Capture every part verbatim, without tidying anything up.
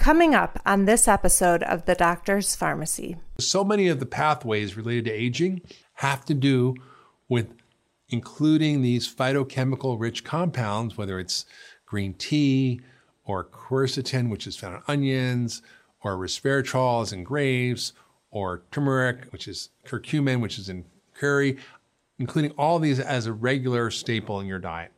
Coming up on this episode of The Doctor's Pharmacy. So many of the pathways related to aging have to do with including these phytochemical-rich compounds, whether it's green tea or quercetin, which is found in onions, or resveratrol is in grapes, or turmeric, which is curcumin, which is in curry, including all these as a regular staple in your diet.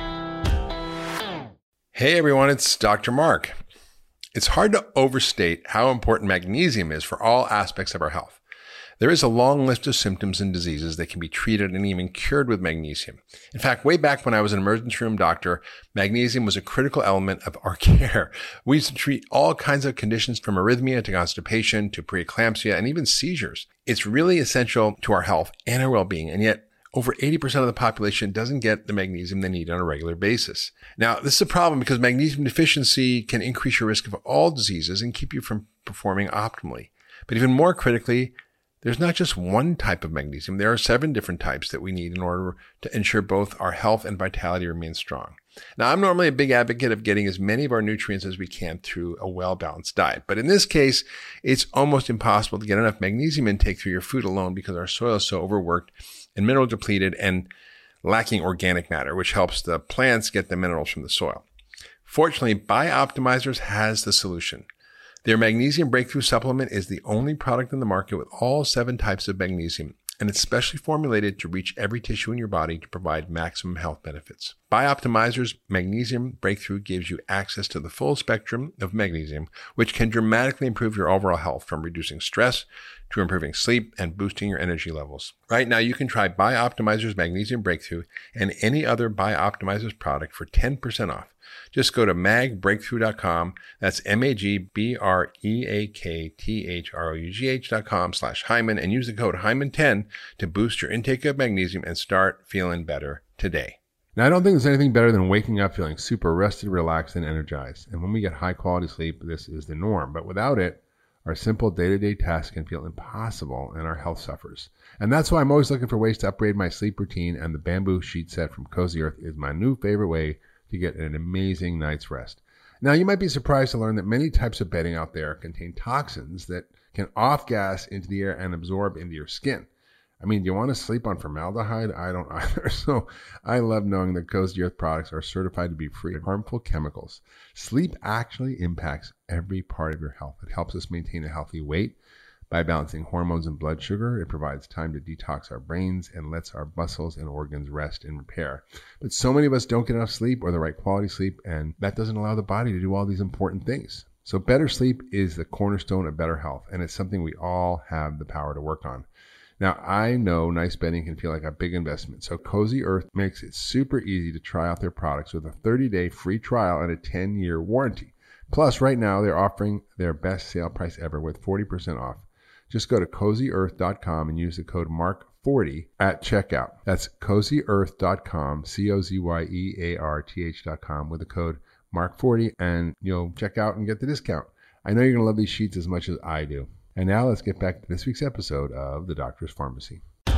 Hey everyone, it's Doctor Mark. It's hard to overstate how important magnesium is for all aspects of our health. There is a long list of symptoms and diseases that can be treated and even cured with magnesium. In fact, way back when I was an emergency room doctor, magnesium was a critical element of our care. We used to treat all kinds of conditions from arrhythmia to constipation to preeclampsia and even seizures. It's really essential to our health and our well-being, and yet over eighty percent of the population doesn't get the magnesium they need on a regular basis. Now, this is a problem because magnesium deficiency can increase your risk of all diseases and keep you from performing optimally. But even more critically, there's not just one type of magnesium. There are seven different types that we need in order to ensure both our health and vitality remain strong. Now, I'm normally a big advocate of getting as many of our nutrients as we can through a well-balanced diet. But in this case, it's almost impossible to get enough magnesium intake through your food alone because our soil is so overworked and mineral depleted and lacking organic matter, which helps the plants get the minerals from the soil. Fortunately, Bioptimizers has the solution. Their Magnesium Breakthrough Supplement is the only product in the market with all seven types of magnesium, and it's specially formulated to reach every tissue in your body to provide maximum health benefits. Bioptimizer's Magnesium Breakthrough gives you access to the full spectrum of magnesium, which can dramatically improve your overall health, from reducing stress to improving sleep and boosting your energy levels. Right now, you can try Bioptimizer's Magnesium Breakthrough and any other Bioptimizer's product for ten percent off. Just go to mag breakthrough dot com. That's M A G B R E A K T H R O U G H dot com slash Hyman and use the code Hyman ten to boost your intake of magnesium and start feeling better today. Now, I don't think there's anything better than waking up feeling super rested, relaxed, and energized. And when we get high quality sleep, this is the norm. But without it, our simple day-to-day tasks can feel impossible and our health suffers. And that's why I'm always looking for ways to upgrade my sleep routine, and the bamboo sheet set from Cozy Earth is my new favorite way to get an amazing night's rest. Now, you might be surprised to learn that many types of bedding out there contain toxins that can off-gas into the air and absorb into your skin. I mean, do you want to sleep on formaldehyde? I don't either. So I love knowing that Cozy Earth products are certified to be free of harmful chemicals. Sleep actually impacts every part of your health. It helps us maintain a healthy weight by balancing hormones and blood sugar. It provides time to detox our brains and lets our muscles and organs rest and repair. But so many of us don't get enough sleep or the right quality sleep, and that doesn't allow the body to do all these important things. So better sleep is the cornerstone of better health, and it's something we all have the power to work on. Now, I know nice bedding can feel like a big investment, so Cozy Earth makes it super easy to try out their products with a thirty-day free trial and a ten-year warranty. Plus, right now, they're offering their best sale price ever with forty percent off. Just go to cozy earth dot com and use the code mark forty at checkout. That's cozy earth dot com, C O Z Y E A R T H dot com with the code mark forty, and you'll check out and get the discount. I know you're going to love these sheets as much as I do. And now let's get back to this week's episode of The Doctor's Pharmacy.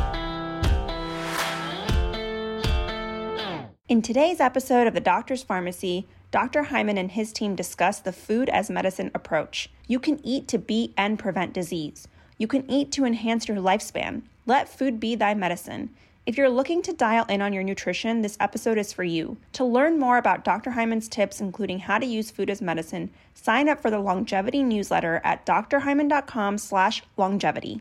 In today's episode of The Doctor's Pharmacy, Doctor Hyman and his team discuss the food as medicine approach. You can eat to beat and prevent disease. You can eat to enhance your lifespan. Let food be thy medicine. If you're looking to dial in on your nutrition, this episode is for you. To learn more about Doctor Hyman's tips, including how to use food as medicine, sign up for the longevity newsletter at drhyman.com slash longevity.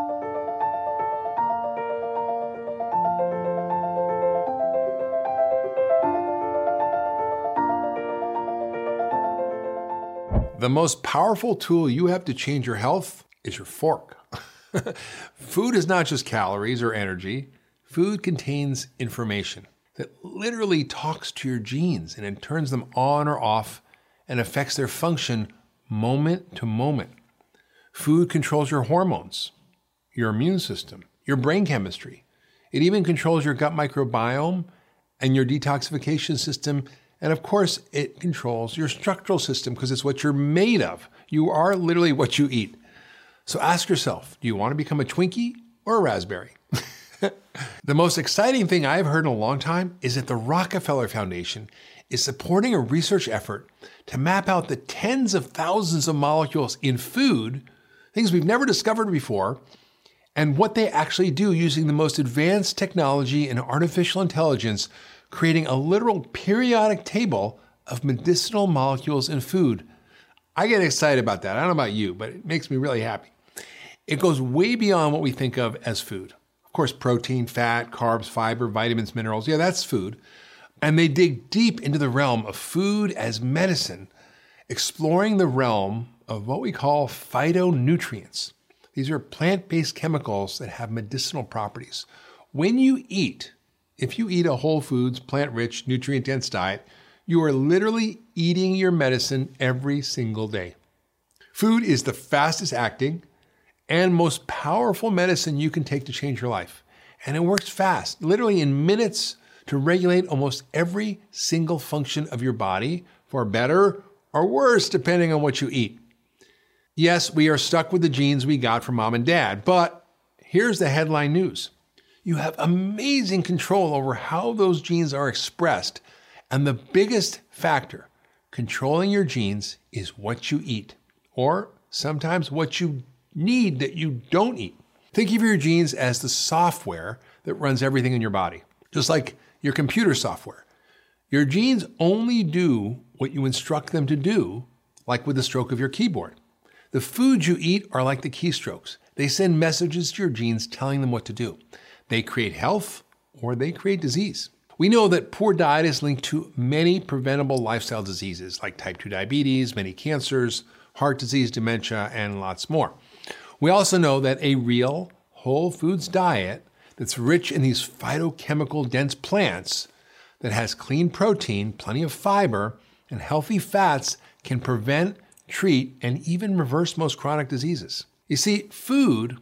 The most powerful tool you have to change your health is your fork. Food is not just calories or energy. Food contains information that literally talks to your genes and it turns them on or off and affects their function moment to moment. Food controls your hormones, your immune system, your brain chemistry. It even controls your gut microbiome and your detoxification system. And of course, it controls your structural system because it's what you're made of. You are literally what you eat. So ask yourself, do you want to become a Twinkie or a raspberry? The most exciting thing I've heard in a long time is that the Rockefeller Foundation is supporting a research effort to map out the tens of thousands of molecules in food, things we've never discovered before, and what they actually do using the most advanced technology and artificial intelligence, creating a literal periodic table of medicinal molecules in food. I get excited about that. I don't know about you, but it makes me really happy. It goes way beyond what we think of as food. Of course, protein, fat, carbs, fiber, vitamins, minerals, yeah, that's food. And they dig deep into the realm of food as medicine, exploring the realm of what we call phytonutrients. These are plant-based chemicals that have medicinal properties. When you eat, if you eat a whole foods, plant-rich, nutrient-dense diet, you are literally eating your medicine every single day. Food is the fastest acting and most powerful medicine you can take to change your life. And it works fast, literally in minutes, to regulate almost every single function of your body for better or worse, depending on what you eat. Yes, we are stuck with the genes we got from mom and dad, but here's the headline news. You have amazing control over how those genes are expressed. And the biggest factor controlling your genes is what you eat, or sometimes what you need that you don't eat. Think of your genes as the software that runs everything in your body, just like your computer software. Your genes only do what you instruct them to do, like with the stroke of your keyboard. The foods you eat are like the keystrokes. They send messages to your genes telling them what to do. They create health or they create disease. We know that poor diet is linked to many preventable lifestyle diseases like type two diabetes, many cancers, heart disease, dementia, and lots more. We also know that a real whole foods diet that's rich in these phytochemical dense plants, that has clean protein, plenty of fiber, and healthy fats can prevent, treat, and even reverse most chronic diseases. You see, food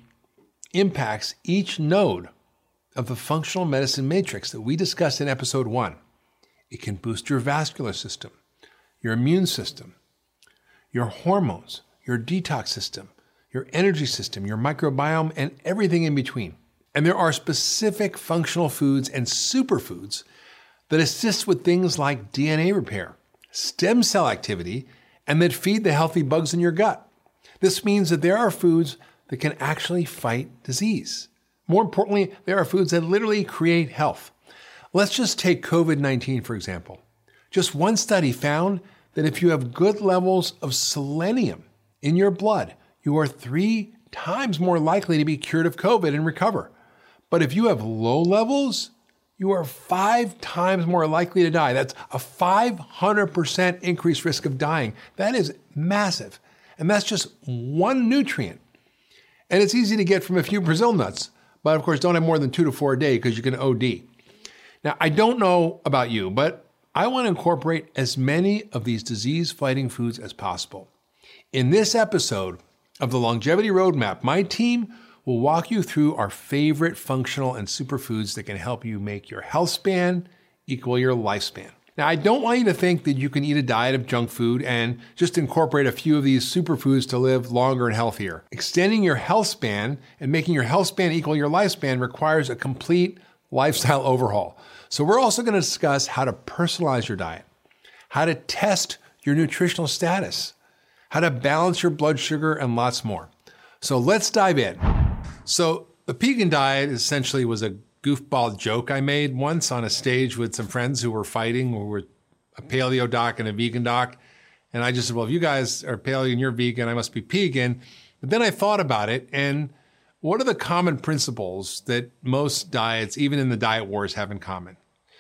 impacts each node of the functional medicine matrix that we discussed in episode one. It can boost your vascular system, your immune system, your hormones, your detox system, your energy system, your microbiome, and everything in between. And there are specific functional foods and superfoods that assist with things like D N A repair, stem cell activity, and that feed the healthy bugs in your gut. This means that there are foods that can actually fight disease. More importantly, there are foods that literally create health. Let's just take covid nineteen, for example. Just one study found that if you have good levels of selenium in your blood, you are three times more likely to be cured of COVID and recover. But if you have low levels, you are five times more likely to die. That's a five hundred percent increased risk of dying. That is massive. And that's just one nutrient. And it's easy to get from a few Brazil nuts. But of course, don't have more than two to four a day because you can O D. Now, I don't know about you, but I want to incorporate as many of these disease-fighting foods as possible. In this episode of the Longevity Roadmap, my team will walk you through our favorite functional and superfoods that can help you make your health span equal your lifespan. Now, I don't want you to think that you can eat a diet of junk food and just incorporate a few of these superfoods to live longer and healthier. Extending your health span and making your health span equal your lifespan requires a complete lifestyle overhaul. So we're also going to discuss how to personalize your diet, how to test your nutritional status, how to balance your blood sugar, and lots more. So let's dive in. So the Pegan diet essentially was a goofball joke I made once on a stage with some friends who were fighting, who were a paleo doc and a vegan doc. And I just said, well, if you guys are paleo and you're vegan, I must be Pegan. But then I thought about it, and what are the common principles that most diets, even in the diet wars, have in common?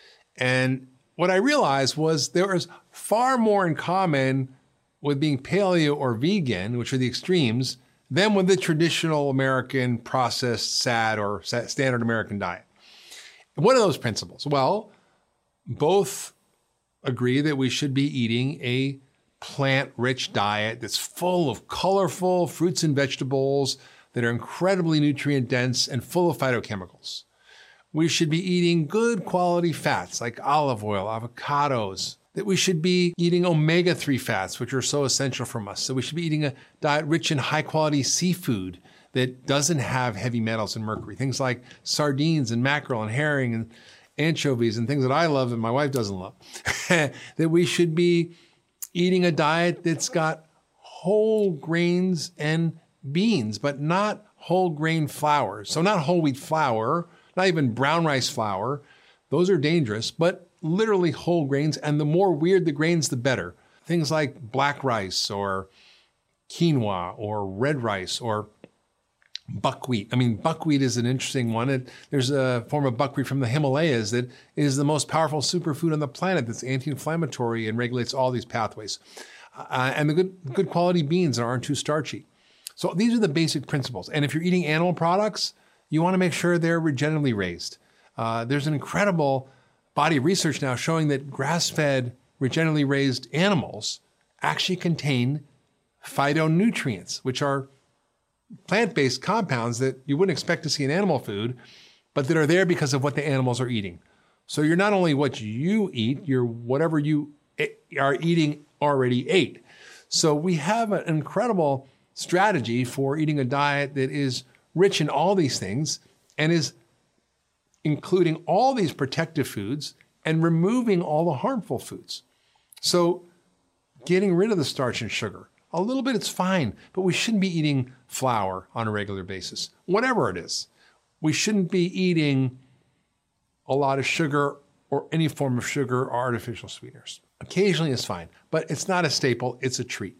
And what I realized was there is far more in common with being paleo or vegan, which are the extremes, than with the traditional American processed, S A D, or standard American diet. What are those principles? Well, both agree that we should be eating a plant-rich diet that's full of colorful fruits and vegetables that are incredibly nutrient-dense and full of phytochemicals. We should be eating good quality fats like olive oil, avocados, that we should be eating omega three fats, which are so essential from us. So we should be eating a diet rich in high-quality seafood that doesn't have heavy metals and mercury, things like sardines and mackerel and herring. And, anchovies and things that I love and my wife doesn't love, that we should be eating a diet that's got whole grains and beans, but not whole grain flour. So not whole wheat flour, not even brown rice flour. Those are dangerous, but literally whole grains. And the more weird the grains, the better. Things like black rice or quinoa or red rice or buckwheat. I mean, buckwheat is an interesting one. It, there's a form of buckwheat from the Himalayas that is the most powerful superfood on the planet that's anti-inflammatory and regulates all these pathways. Uh, and the good, good quality beans aren't too starchy. So these are the basic principles. And if you're eating animal products, you want to make sure they're regeneratively raised. Uh, there's an incredible body of research now showing that grass-fed, regeneratively raised animals actually contain phytonutrients, which are plant-based compounds that you wouldn't expect to see in animal food, but that are there because of what the animals are eating. So you're not only what you eat, you're whatever you are eating already ate. So we have an incredible strategy for eating a diet that is rich in all these things and is including all these protective foods and removing all the harmful foods. So getting rid of the starch and sugar. A little bit, it's fine, but we shouldn't be eating flour on a regular basis, whatever it is. We shouldn't be eating a lot of sugar or any form of sugar or artificial sweeteners. Occasionally it's fine, but it's not a staple, it's a treat.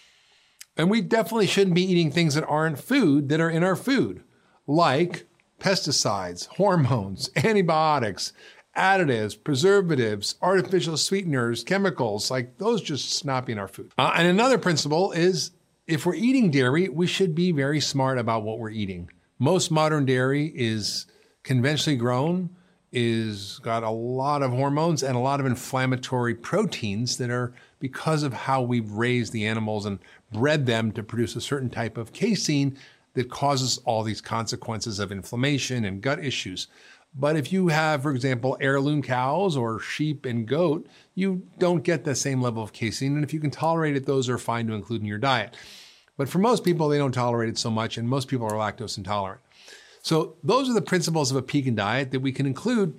And we definitely shouldn't be eating things that aren't food that are in our food, like pesticides, hormones, antibiotics, additives, preservatives, artificial sweeteners, chemicals, like those just should not be in our food. Uh, and another principle is if we're eating dairy, we should be very smart about what we're eating. Most modern dairy is conventionally grown, is got a lot of hormones and a lot of inflammatory proteins that are because of how we've raised the animals and bred them to produce a certain type of casein that causes all these consequences of inflammation and gut issues. But if you have, for example, heirloom cows or sheep and goat, you don't get the same level of casein. And if you can tolerate it, those are fine to include in your diet. But for most people, they don't tolerate it so much, and most people are lactose intolerant. So those are the principles of a pecan diet that we can include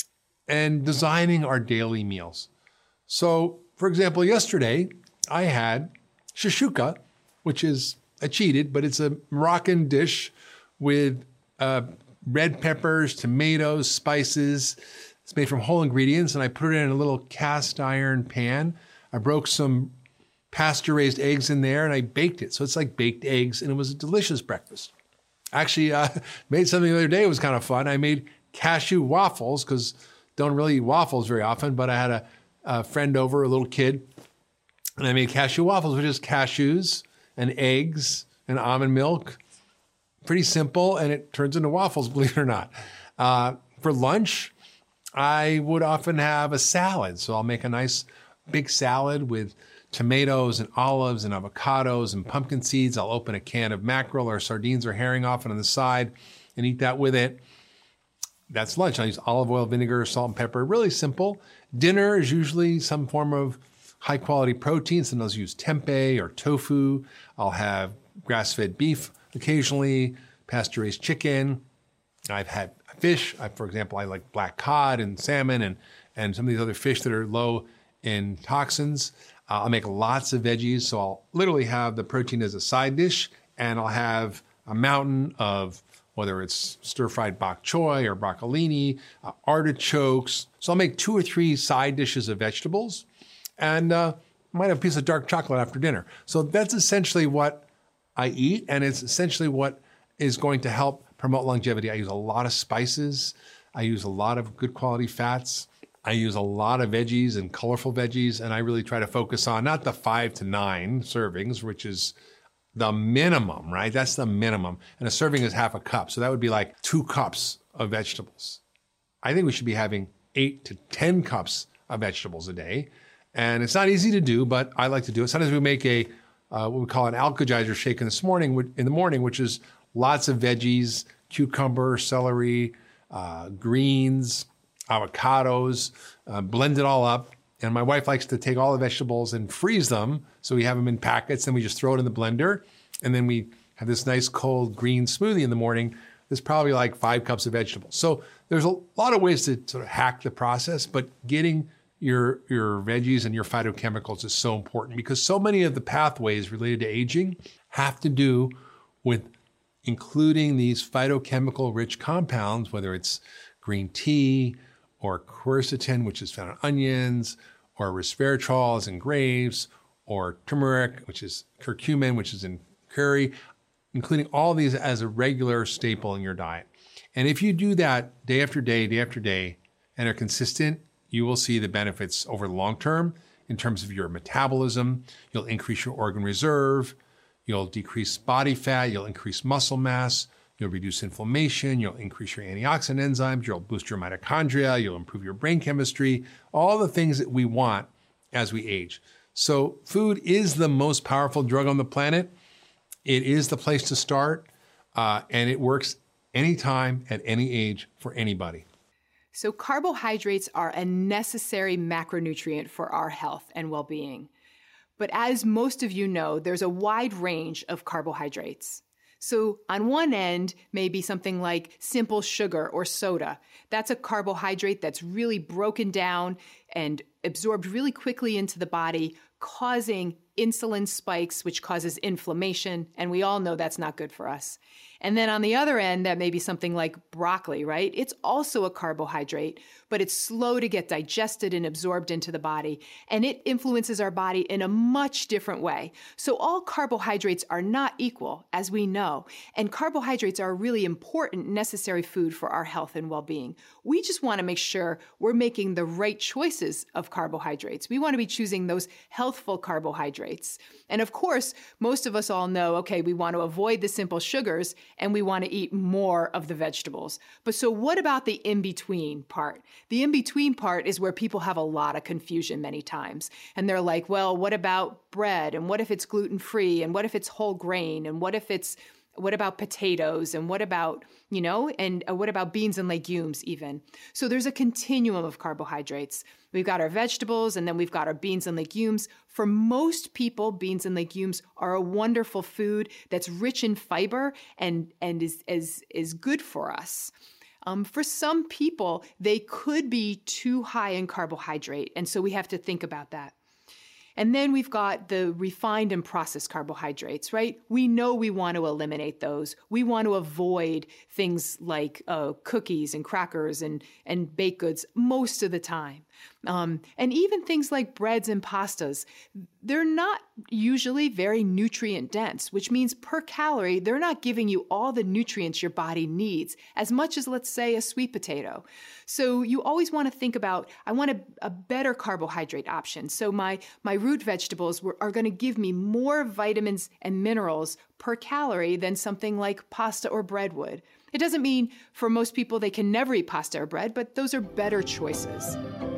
in designing our daily meals. So, for example, yesterday I had shashuka, which is, I cheated, but it's a Moroccan dish with uh, red peppers, tomatoes, spices. It's made from whole ingredients, and I put it in a little cast iron pan. I broke some pasture-raised eggs in there, and I baked it. So it's like baked eggs, and it was a delicious breakfast. Actually, uh, made something the other day. It was kind of fun. I made cashew waffles, because don't really eat waffles very often, but I had a, a friend over, a little kid, and I made cashew waffles, which is cashews and eggs and almond milk. Pretty simple, and it turns into waffles, believe it or not. Uh, for lunch, I would often have a salad. So I'll make a nice big salad with tomatoes and olives and avocados and pumpkin seeds. I'll open a can of mackerel or sardines or herring off on the side and eat that with it. That's lunch. I use olive oil, vinegar, salt, and pepper. Really simple. Dinner is usually some form of high-quality protein. Sometimes I'll use tempeh or tofu. I'll have grass-fed beef occasionally, pasture-raised chicken. I've had fish. I, for example, I like black cod and salmon and, and some of these other fish that are low in toxins. Uh, I'll make lots of veggies. So I'll literally have the protein as a side dish, and I'll have a mountain of whether it's stir-fried bok choy or broccolini, uh, artichokes. So I'll make two or three side dishes of vegetables, and uh, might have a piece of dark chocolate after dinner. So that's essentially what I eat, and it's essentially what is going to help promote longevity. I use a lot of spices. I use a lot of good quality fats. I use a lot of veggies and colorful veggies, and I really try to focus on not the five to nine servings, which is the minimum, right? That's the minimum. And a serving is half a cup. So that would be like two cups of vegetables. I think we should be having eight to ten cups of vegetables a day. And it's not easy to do, but I like to do it. Sometimes we make a Uh, what we call an alkagizer shake in the morning, in the morning, which is lots of veggies, cucumber, celery, uh, greens, avocados, uh, blend it all up. And my wife likes to take all the vegetables and freeze them. So we have them in packets, and we just throw it in the blender. And then we have this nice cold green smoothie in the morning is probably like five cups of vegetables. So there's a lot of ways to sort of hack the process, but getting your your veggies and your phytochemicals is so important because so many of the pathways related to aging have to do with including these phytochemical rich compounds, whether it's green tea or quercetin, which is found in onions, or resveratrol is in grapes, or turmeric, which is curcumin, which is in curry, including all these as a regular staple in your diet. And if you do that day after day, day after day, and are consistent, you will see the benefits over the long term in terms of your metabolism. You'll increase your organ reserve. You'll decrease body fat. You'll increase muscle mass. You'll reduce inflammation. You'll increase your antioxidant enzymes. You'll boost your mitochondria. You'll improve your brain chemistry. All the things that we want as we age. So food is the most powerful drug on the planet. It is the place to start, uh, and it works anytime, at any age, for anybody. So carbohydrates are a necessary macronutrient for our health and well-being. But as most of you know, there's a wide range of carbohydrates. So on one end, maybe something like simple sugar or soda. That's a carbohydrate that's really broken down and absorbed really quickly into the body, causing insulin spikes, which causes inflammation. And we all know that's not good for us. And then on the other end, that may be something like broccoli, right? It's also a carbohydrate, but it's slow to get digested and absorbed into the body. And it influences our body in a much different way. So all carbohydrates are not equal, as we know. And carbohydrates are a really important, necessary food for our health and well-being. We just want to make sure we're making the right choices of carbohydrates. We want to be choosing those healthful carbohydrates. And of course, most of us all know, okay, we want to avoid the simple sugars and we want to eat more of the vegetables. But so what about the in-between part? The in-between part is where people have a lot of confusion many times. And they're like, well, what about bread? And what if it's gluten-free? And what if it's whole grain? And what if it's What about potatoes? And what about, you know, and what about beans and legumes even? So there's a continuum of carbohydrates. We've got our vegetables and then we've got our beans and legumes. For most people, beans and legumes are a wonderful food that's rich in fiber and, and is, is, is good for us. Um, for some people, they could be too high in carbohydrate. And so we have to think about that. And then we've got the refined and processed carbohydrates, right? We know we want to eliminate those. We want to avoid things like uh, cookies and crackers and, and baked goods most of the time. Um, and even things like breads and pastas, they're not usually very nutrient dense, which means per calorie, they're not giving you all the nutrients your body needs as much as, let's say, a sweet potato. So you always want to think about, I want a, a better carbohydrate option. So my, my root vegetables were, are going to give me more vitamins and minerals per calorie than something like pasta or bread would. It doesn't mean for most people they can never eat pasta or bread, but those are better choices.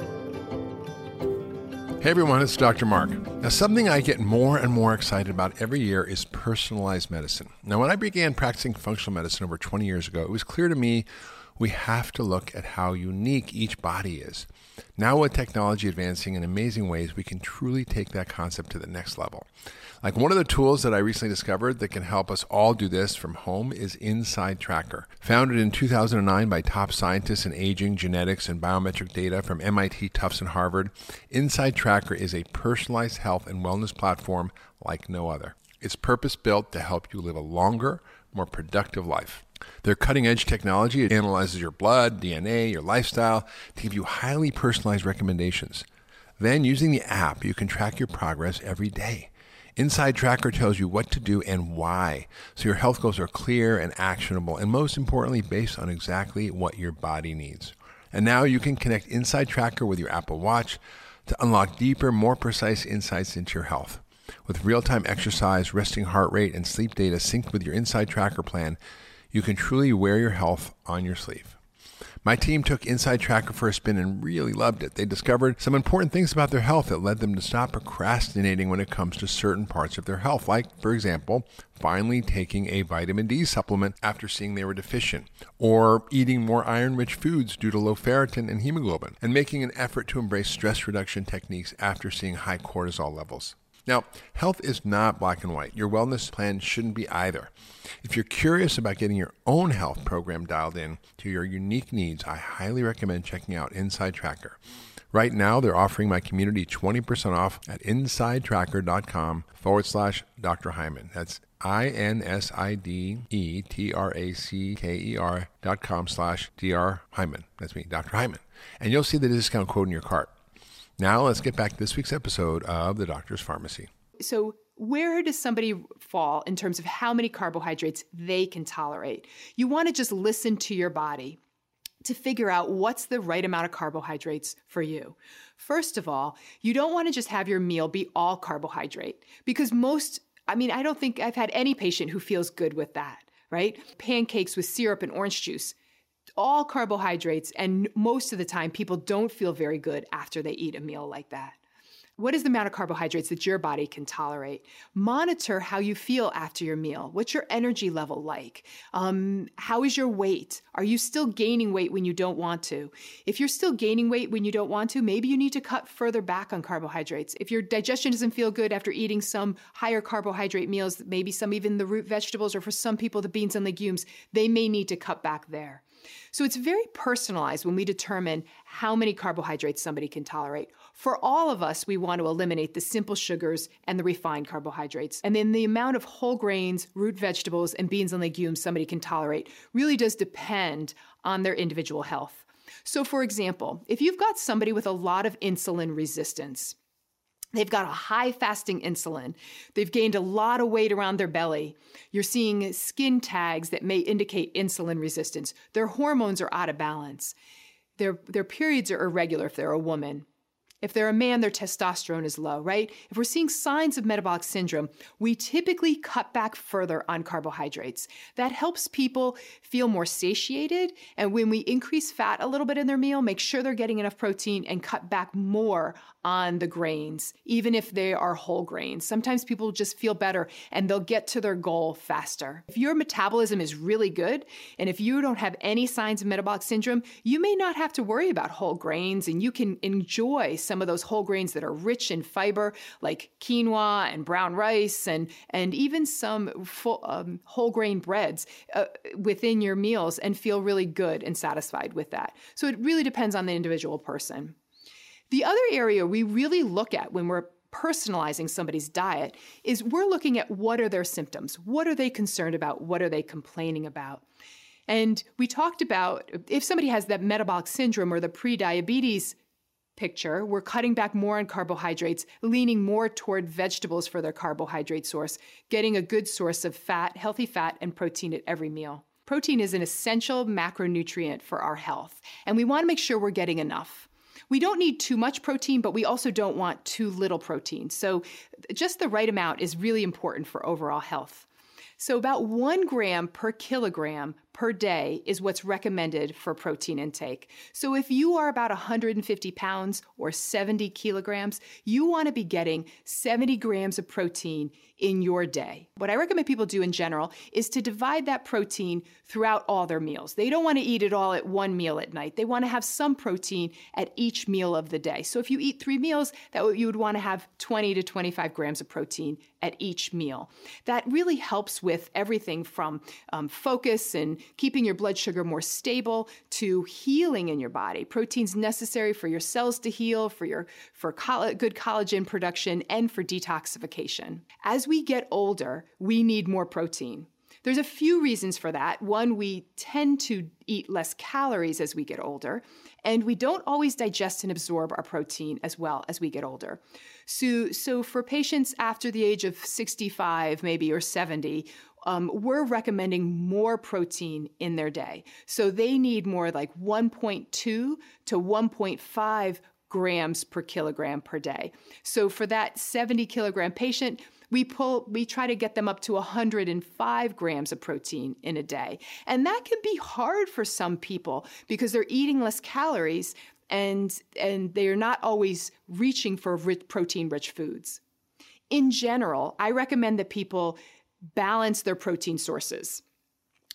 Hey everyone, it's Doctor Mark. Now, something I get more and more excited about every year is personalized medicine. Now, when I began practicing functional medicine over twenty years ago, it was clear to me we have to look at how unique each body is. Now, with technology advancing in amazing ways, we can truly take that concept to the next level. Like one of the tools that I recently discovered that can help us all do this from home is Inside Tracker. Founded in two thousand nine by top scientists in aging, genetics, and biometric data from M I T, Tufts, and Harvard, Inside Tracker is a personalized health and wellness platform like no other. It's purpose-built to help you live a longer, more productive life. Their cutting-edge technology analyzes your blood, D N A, your lifestyle to give you highly personalized recommendations. Then, using the app, you can track your progress every day. Inside Tracker tells you what to do and why, so your health goals are clear and actionable, and most importantly, based on exactly what your body needs. And now you can connect Inside Tracker with your Apple Watch to unlock deeper, more precise insights into your health. With real-time exercise, resting heart rate, and sleep data synced with your Inside Tracker plan, you can truly wear your health on your sleeve. My team took Inside Tracker for a spin and really loved it. They discovered some important things about their health that led them to stop procrastinating when it comes to certain parts of their health, like, for example, finally taking a vitamin D supplement after seeing they were deficient, or eating more iron-rich foods due to low ferritin and hemoglobin, and making an effort to embrace stress reduction techniques after seeing high cortisol levels. Now, health is not black and white. Your wellness plan shouldn't be either. If you're curious about getting your own health program dialed in to your unique needs, I highly recommend checking out Inside Tracker. Right now, they're offering my community twenty percent off at insidetracker.com forward slash Dr. Hyman. That's I-N-S-I-D-E-T-R-A-C-K-E-R dot com slash D-R Hyman. That's me, Doctor Hyman. And you'll see the discount code in your cart. Now let's get back to this week's episode of The Doctor's Pharmacy. So where does somebody fall in terms of how many carbohydrates they can tolerate? You want to just listen to your body to figure out what's the right amount of carbohydrates for you. First of all, you don't want to just have your meal be all carbohydrate because most, I mean, I don't think I've had any patient who feels good with that, right? Pancakes with syrup and orange juice, all carbohydrates, and most of the time people don't feel very good after they eat a meal like that. What is the amount of carbohydrates that your body can tolerate? Monitor how you feel after your meal. What's your energy level like? Um, how is your weight? Are you still gaining weight when you don't want to? If you're still gaining weight when you don't want to, maybe you need to cut further back on carbohydrates. If your digestion doesn't feel good after eating some higher carbohydrate meals, maybe some even the root vegetables, or for some people, the beans and legumes, they may need to cut back there. So it's very personalized when we determine how many carbohydrates somebody can tolerate. For all of us, we want to eliminate the simple sugars and the refined carbohydrates. And then the amount of whole grains, root vegetables, and beans and legumes somebody can tolerate really does depend on their individual health. So for example, if you've got somebody with a lot of insulin resistance, they've got a high fasting insulin, they've gained a lot of weight around their belly, you're seeing skin tags that may indicate insulin resistance, their hormones are out of balance, their, their periods are irregular if they're a woman. If they're a man, their testosterone is low, right? If we're seeing signs of metabolic syndrome, we typically cut back further on carbohydrates. That helps people feel more satiated. And when we increase fat a little bit in their meal, make sure they're getting enough protein and cut back more on the grains, even if they are whole grains. Sometimes people just feel better and they'll get to their goal faster. If your metabolism is really good, and if you don't have any signs of metabolic syndrome, you may not have to worry about whole grains, and you can enjoy some of those whole grains that are rich in fiber, like quinoa and brown rice, and, and even some full, um, whole grain breads uh, within your meals, and feel really good and satisfied with that. So it really depends on the individual person. The other area we really look at when we're personalizing somebody's diet is we're looking at what are their symptoms? What are they concerned about? What are they complaining about? And we talked about if somebody has that metabolic syndrome or the pre-diabetes picture, we're cutting back more on carbohydrates, leaning more toward vegetables for their carbohydrate source, getting a good source of fat, healthy fat, and protein at every meal. Protein is an essential macronutrient for our health, and we want to make sure we're getting enough. We don't need too much protein, but we also don't want too little protein. So just the right amount is really important for overall health. So about one gram per kilogram per day is what's recommended for protein intake. So if you are about one hundred fifty pounds or seventy kilograms, you want to be getting seventy grams of protein in your day. What I recommend people do in general is to divide that protein throughout all their meals. They don't want to eat it all at one meal at night. They want to have some protein at each meal of the day. So if you eat three meals, that you would want to have twenty to twenty-five grams of protein at each meal. That really helps with everything from um, focus and keeping your blood sugar more stable to healing in your body. Protein's necessary for your cells to heal, for your for coll- good collagen production, and for detoxification. As we get older, we need more protein. There's a few reasons for that. One, we tend to eat less calories as we get older, and we don't always digest and absorb our protein as well as we get older. So, so for patients after the age of sixty-five, maybe, or seventy, um, we're recommending more protein in their day. So they need more like one point two to one point five grams per kilogram per day. So for that seventy kilogram patient, we pull, we try to get them up to one hundred five grams of protein in a day. And that can be hard for some people because they're eating less calories and, and they're not always reaching for rich, protein-rich foods. In general, I recommend that people balance their protein sources.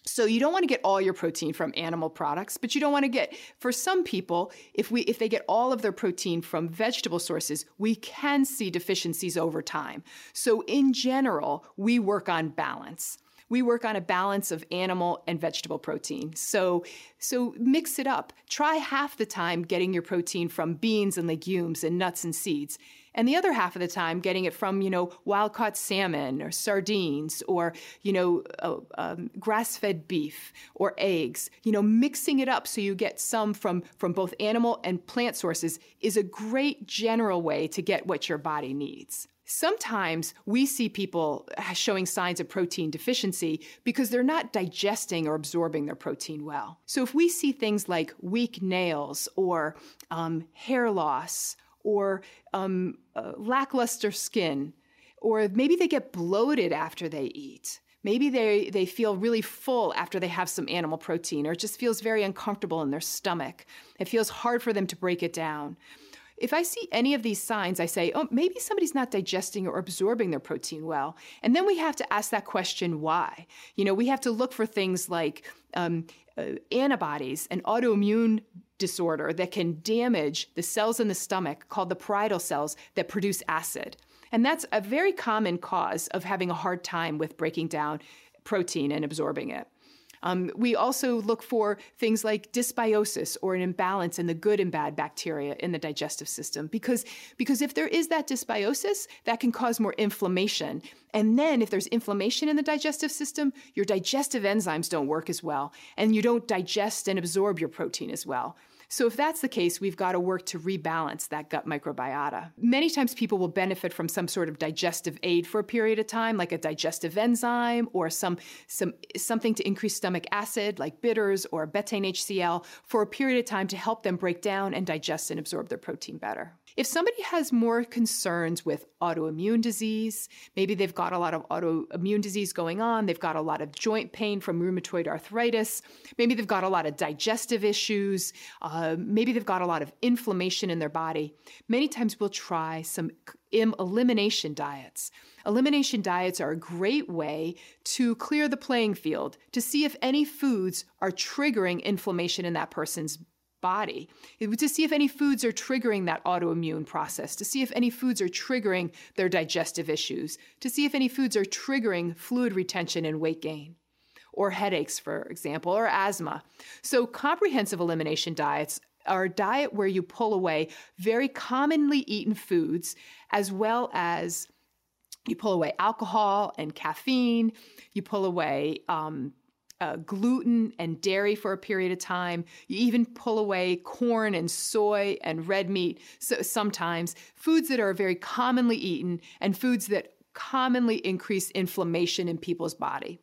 So you don't want to get all your protein from animal products, but you don't want to get, for some people, if we if they get all of their protein from vegetable sources, we can see deficiencies over time. So in general, we work on balance. We work on a balance of animal and vegetable protein. So, so mix it up. Try half the time getting your protein from beans and legumes and nuts and seeds, and the other half of the time getting it from, you know, wild-caught salmon or sardines or, you know, uh, um, grass-fed beef or eggs. You know, mixing it up so you get some from, from both animal and plant sources is a great general way to get what your body needs. Sometimes we see people showing signs of protein deficiency because they're not digesting or absorbing their protein well. So if we see things like weak nails or um, hair loss or um, uh, lackluster skin, or maybe they get bloated after they eat, maybe they, they feel really full after they have some animal protein, or it just feels very uncomfortable in their stomach. It feels hard for them to break it down. If I see any of these signs, I say, oh, maybe somebody's not digesting or absorbing their protein well. And then we have to ask that question, why? You know, we have to look for things like um, uh, antibodies, an autoimmune disorder that can damage the cells in the stomach called the parietal cells that produce acid. And that's a very common cause of having a hard time with breaking down protein and absorbing it. Um, we also look for things like dysbiosis or an imbalance in the good and bad bacteria in the digestive system, because, because if there is that dysbiosis, that can cause more inflammation. And then if there's inflammation in the digestive system, your digestive enzymes don't work as well, and you don't digest and absorb your protein as well. So if that's the case, we've got to work to rebalance that gut microbiota. Many times people will benefit from some sort of digestive aid for a period of time, like a digestive enzyme or some, some something to increase stomach acid, like bitters or betaine H C L, for a period of time to help them break down and digest and absorb their protein better. If somebody has more concerns with autoimmune disease, maybe they've got a lot of autoimmune disease going on, they've got a lot of joint pain from rheumatoid arthritis, maybe they've got a lot of digestive issues, uh, maybe they've got a lot of inflammation in their body, many times we'll try some elimination diets. Elimination diets are a great way to clear the playing field, to see if any foods are triggering inflammation in that person's body, to see if any foods are triggering that autoimmune process, to see if any foods are triggering their digestive issues, to see if any foods are triggering fluid retention and weight gain, or headaches, for example, or asthma. So comprehensive elimination diets are a diet where you pull away very commonly eaten foods, as well as you pull away alcohol and caffeine, you pull away um, Uh, gluten and dairy for a period of time. You even pull away corn and soy and red meat. So sometimes foods that are very commonly eaten and foods that commonly increase inflammation in people's body.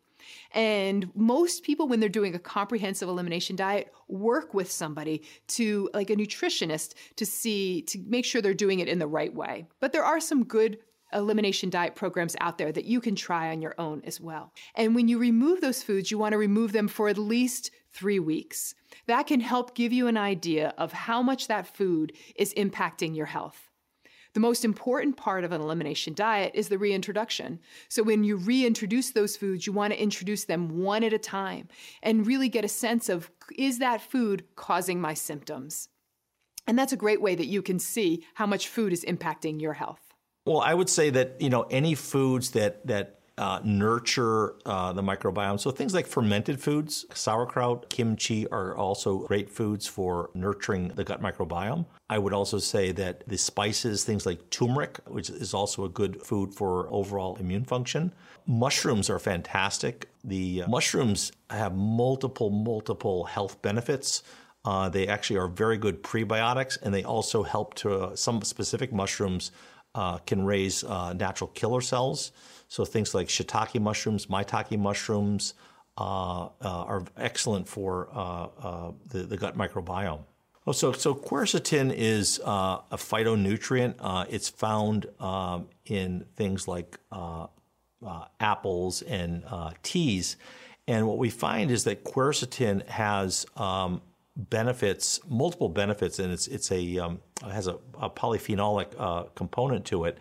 And most people, when they're doing a comprehensive elimination diet, work with somebody to, like a nutritionist, to see, to make sure they're doing it in the right way. But there are some good elimination diet programs out there that you can try on your own as well. And when you remove those foods, you want to remove them for at least three weeks. That can help give you an idea of how much that food is impacting your health. The most important part of an elimination diet is the reintroduction. So when you reintroduce those foods, you want to introduce them one at a time and really get a sense of, is that food causing my symptoms? And that's a great way that you can see how much food is impacting your health. Well, I would say that, you know, any foods that that uh, nurture uh, the microbiome, so things like fermented foods, sauerkraut, kimchi are also great foods for nurturing the gut microbiome. I would also say that the spices, things like turmeric, which is also a good food for overall immune function. Mushrooms are fantastic. The uh, mushrooms have multiple, multiple health benefits. Uh, they actually are very good prebiotics, and they also help to, uh, some specific mushrooms Uh, can raise uh, natural killer cells. So things like shiitake mushrooms, maitake mushrooms uh, uh, are excellent for uh, uh, the, the gut microbiome. Oh, so, so quercetin is uh, a phytonutrient. Uh, it's found um, in things like uh, uh, apples and uh, teas. And what we find is that quercetin has um, benefits, multiple benefits, and it's it's a um, has a, a polyphenolic uh, component to it,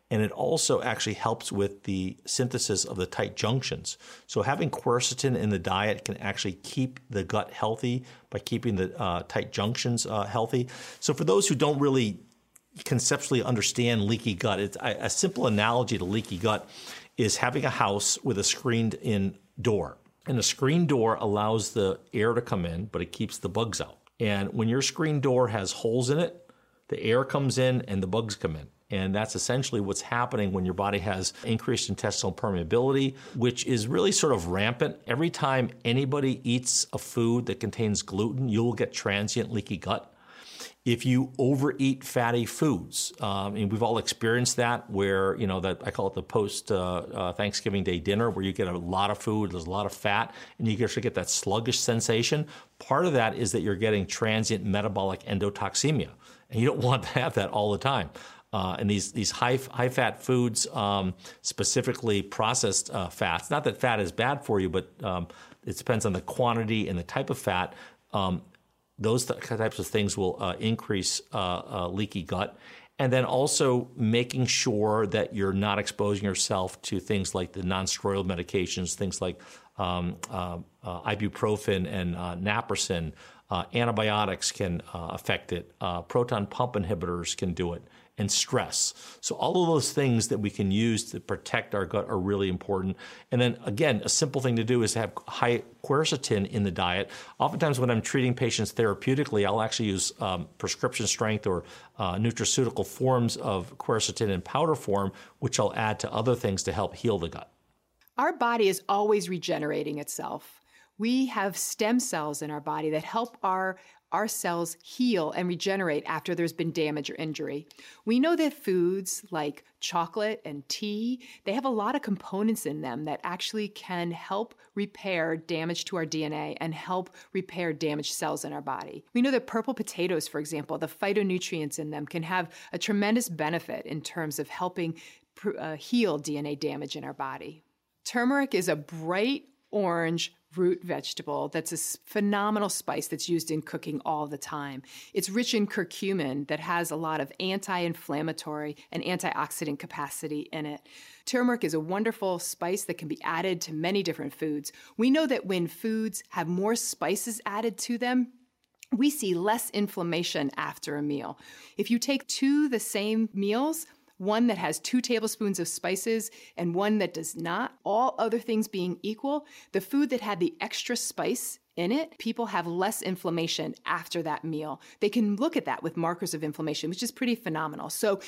And it also actually helps with the synthesis of the tight junctions. So having quercetin in the diet can actually keep the gut healthy by keeping the uh, tight junctions uh, healthy. So for those who don't really conceptually understand leaky gut, it's a, a simple analogy to leaky gut is having a house with a screened-in door. And a screen door allows the air to come in, but it keeps the bugs out. And when your screen door has holes in it, the air comes in and the bugs come in. And that's essentially what's happening when your body has increased intestinal permeability, which is really sort of rampant. Every time anybody eats a food that contains gluten, you'll get transient leaky gut. If you overeat fatty foods, um, and we've all experienced that, where, you know, that I call it the post uh, uh, Thanksgiving Day dinner, where you get a lot of food, there's a lot of fat, and you actually get that sluggish sensation. Part of that is that you're getting transient metabolic endotoxemia, and you don't want to have that all the time. Uh, and these these high high fat foods, um, specifically processed uh, fats. Not that fat is bad for you, but um, it depends on the quantity and the type of fat. Um, those th- types of things will uh, increase uh, uh, leaky gut. And then also making sure that you're not exposing yourself to things like the non-steroidal medications, things like um, uh, uh, ibuprofen and uh, naproxen. Uh, antibiotics can uh, affect it. Uh, proton pump inhibitors can do it. And stress. So all of those things that we can use to protect our gut are really important. And then again, a simple thing to do is to have high quercetin in the diet. Oftentimes when I'm treating patients therapeutically, I'll actually use um, prescription strength or uh, nutraceutical forms of quercetin in powder form, which I'll add to other things to help heal the gut. Our body is always regenerating itself. We have stem cells in our body that help our our cells heal and regenerate after there's been damage or injury. We know that foods like chocolate and tea, they have a lot of components in them that actually can help repair damage to our D N A and help repair damaged cells in our body. We know that purple potatoes, for example, the phytonutrients in them can have a tremendous benefit in terms of helping uh, heal D N A damage in our body. Turmeric is a bright orange root vegetable that's a phenomenal spice that's used in cooking all the time. It's rich in curcumin that has a lot of anti-inflammatory and antioxidant capacity in it. Turmeric is a wonderful spice that can be added to many different foods. We know that when foods have more spices added to them, we see less inflammation after a meal. If you take two the same meals, one that has two tablespoons of spices and one that does not, all other things being equal, the food that had the extra spice in it, people have less inflammation after that meal. They can look at that with markers of inflammation, which is pretty phenomenal. So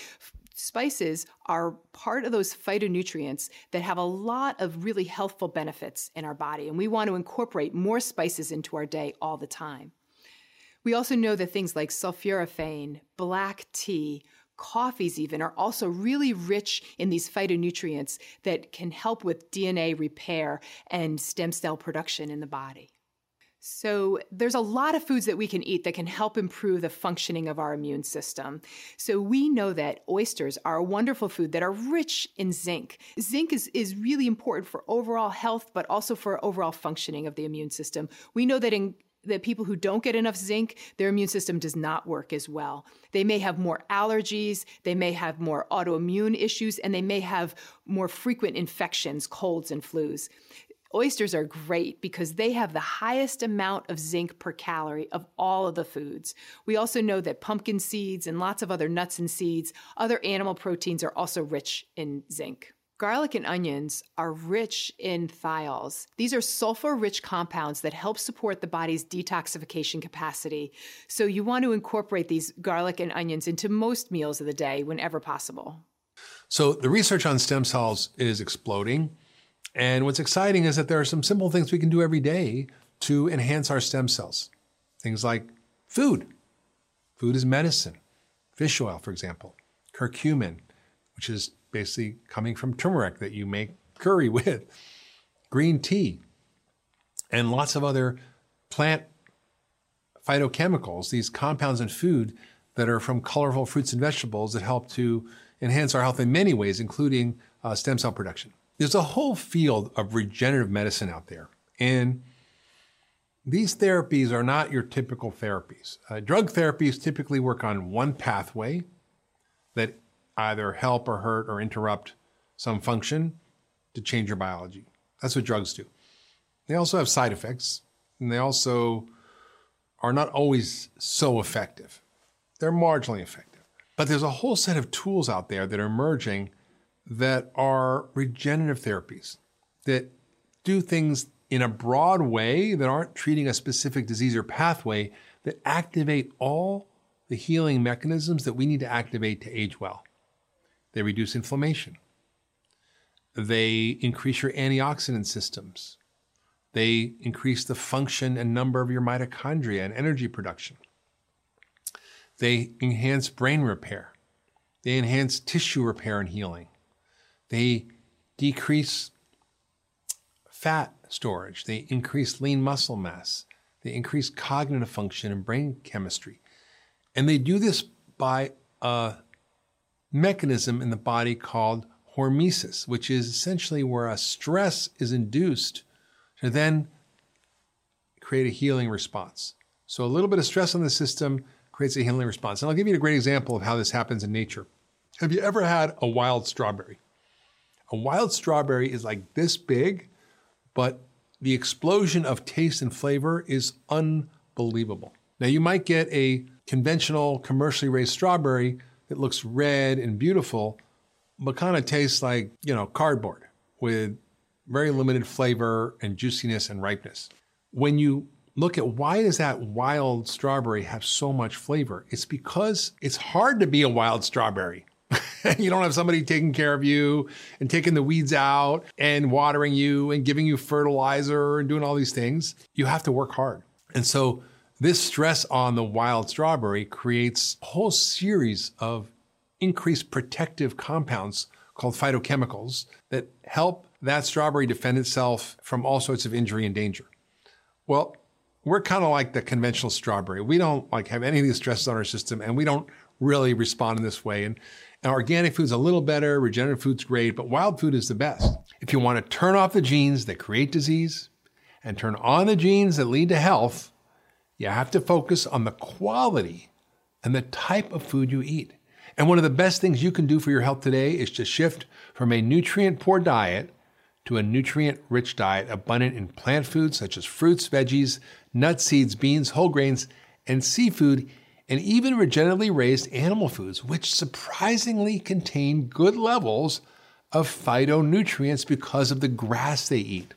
spices are part of those phytonutrients that have a lot of really healthful benefits in our body, and we want to incorporate more spices into our day all the time. We also know that things like sulforaphane, black tea, coffees even are also really rich in these phytonutrients that can help with D N A repair and stem cell production in the body. So there's a lot of foods that we can eat that can help improve the functioning of our immune system. So we know that oysters are a wonderful food that are rich in zinc. Zinc is, is really important for overall health, but also for overall functioning of the immune system. We know that in that people who don't get enough zinc, their immune system does not work as well. They may have more allergies, they may have more autoimmune issues, and they may have more frequent infections, colds and flus. Oysters are great because they have the highest amount of zinc per calorie of all of the foods. We also know that pumpkin seeds and lots of other nuts and seeds, other animal proteins are also rich in zinc. Garlic and onions are rich in thiols. These are sulfur-rich compounds that help support the body's detoxification capacity. So you want to incorporate these garlic and onions into most meals of the day whenever possible. So the research on stem cells is exploding. And what's exciting is that there are some simple things we can do every day to enhance our stem cells. Things like food. Food is medicine. Fish oil, for example. Curcumin, which is basically coming from turmeric that you make curry with, green tea, and lots of other plant phytochemicals, these compounds in food that are from colorful fruits and vegetables that help to enhance our health in many ways, including uh, stem cell production. There's a whole field of regenerative medicine out there, and these therapies are not your typical therapies. Uh, drug therapies typically work on one pathway that either help or hurt or interrupt some function to change your biology. That's what drugs do. They also have side effects, and they also are not always so effective. They're marginally effective. But there's a whole set of tools out there that are emerging that are regenerative therapies that do things in a broad way that aren't treating a specific disease or pathway, that activate all the healing mechanisms that we need to activate to age well. They reduce inflammation. They increase your antioxidant systems. They increase the function and number of your mitochondria and energy production. They enhance brain repair. They enhance tissue repair and healing. They decrease fat storage. They increase lean muscle mass. They increase cognitive function and brain chemistry. And they do this by a mechanism in the body called hormesis, which is essentially where a stress is induced to then create a healing response. So a little bit of stress on the system creates a healing response. And I'll give you a great example of how this happens in nature. Have you ever had a wild strawberry? A wild strawberry is like this big, but the explosion of taste and flavor is unbelievable. Now, you might get a conventional, commercially raised strawberry that looks red and beautiful, but kind of tastes like, you know, cardboard with very limited flavor and juiciness and ripeness. When you look at why does that wild strawberry have so much flavor, it's because it's hard to be a wild strawberry. You don't have somebody taking care of you and taking the weeds out and watering you and giving you fertilizer and doing all these things. You have to work hard. And so this stress on the wild strawberry creates a whole series of increased protective compounds called phytochemicals that help that strawberry defend itself from all sorts of injury and danger. Well, we're kind of like the conventional strawberry. We don't like have any of these stresses on our system, and we don't really respond in this way. And, and organic food's a little better, regenerative food's great, but wild food is the best. If you want to turn off the genes that create disease and turn on the genes that lead to health, you have to focus on the quality and the type of food you eat. And one of the best things you can do for your health today is to shift from a nutrient-poor diet to a nutrient-rich diet abundant in plant foods such as fruits, veggies, nuts, seeds, beans, whole grains, and seafood, and even regeneratively raised animal foods, which surprisingly contain good levels of phytonutrients because of the grass they eat.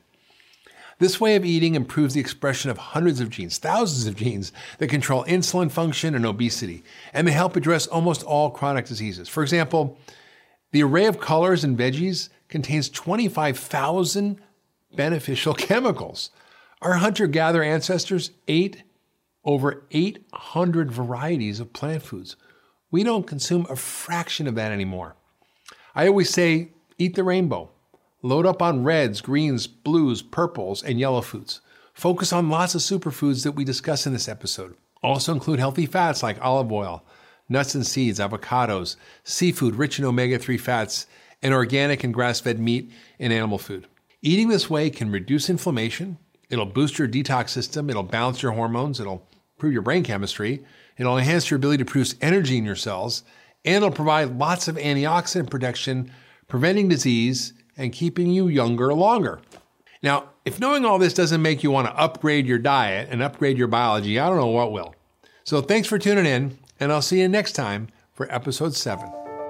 This way of eating improves the expression of hundreds of genes, thousands of genes that control insulin function and obesity, and they help address almost all chronic diseases. For example, the array of colors in veggies contains twenty-five thousand beneficial chemicals. Our hunter-gatherer ancestors ate over eight hundred varieties of plant foods. We don't consume a fraction of that anymore. I always say, eat the rainbow. Load up on reds, greens, blues, purples, and yellow foods. Focus on lots of superfoods that we discuss in this episode. Also include healthy fats like olive oil, nuts and seeds, avocados, seafood rich in omega three fats, and organic and grass-fed meat and animal food. Eating this way can reduce inflammation. It'll boost your detox system. It'll balance your hormones. It'll improve your brain chemistry. It'll enhance your ability to produce energy in your cells. And it'll provide lots of antioxidant protection, preventing disease and keeping you younger longer. Now, if knowing all this doesn't make you want to upgrade your diet and upgrade your biology, I don't know what will. So thanks for tuning in, and I'll see you next time for episode seven.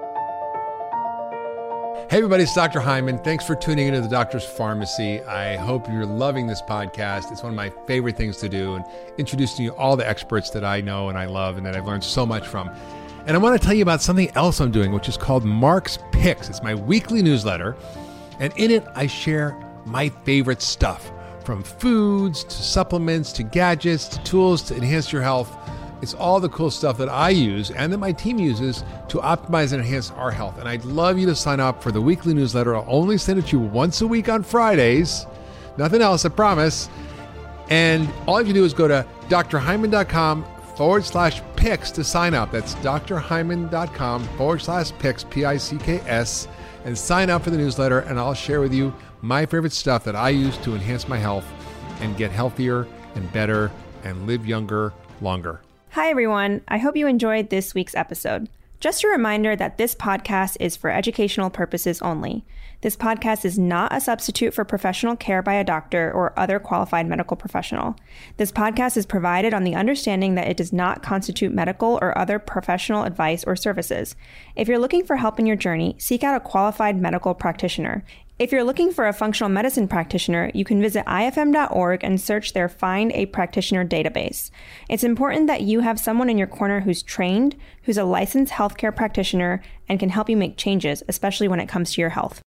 Hey everybody, it's Doctor Hyman. Thanks for tuning into the Doctor's Pharmacy. I hope you're loving this podcast. It's one of my favorite things to do, and introducing you all the experts that I know and I love and that I've learned so much from. And I want to tell you about something else I'm doing, which is called Mark's Picks. It's my weekly newsletter, and in it I share my favorite stuff, from foods to supplements to gadgets to tools to enhance your health. It's all the cool stuff that I use and that my team uses to optimize and enhance our health. And I'd love you to sign up for the weekly newsletter. I'll only send it to you once a week on Fridays. Nothing else, I promise. And all you have to do is go to drhyman.com forward slash picks to sign up. That's drhyman.com forward slash picks, P I C K S, and sign up for the newsletter. And I'll share with you my favorite stuff that I use to enhance my health and get healthier and better and live younger, longer. Hi, everyone. I hope you enjoyed this week's episode. Just a reminder that this podcast is for educational purposes only. This podcast is not a substitute for professional care by a doctor or other qualified medical professional. This podcast is provided on the understanding that it does not constitute medical or other professional advice or services. If you're looking for help in your journey, seek out a qualified medical practitioner. If you're looking for a functional medicine practitioner, you can visit I F M dot org and search their Find a Practitioner database. It's important that you have someone in your corner who's trained, who's a licensed healthcare practitioner, and can help you make changes, especially when it comes to your health.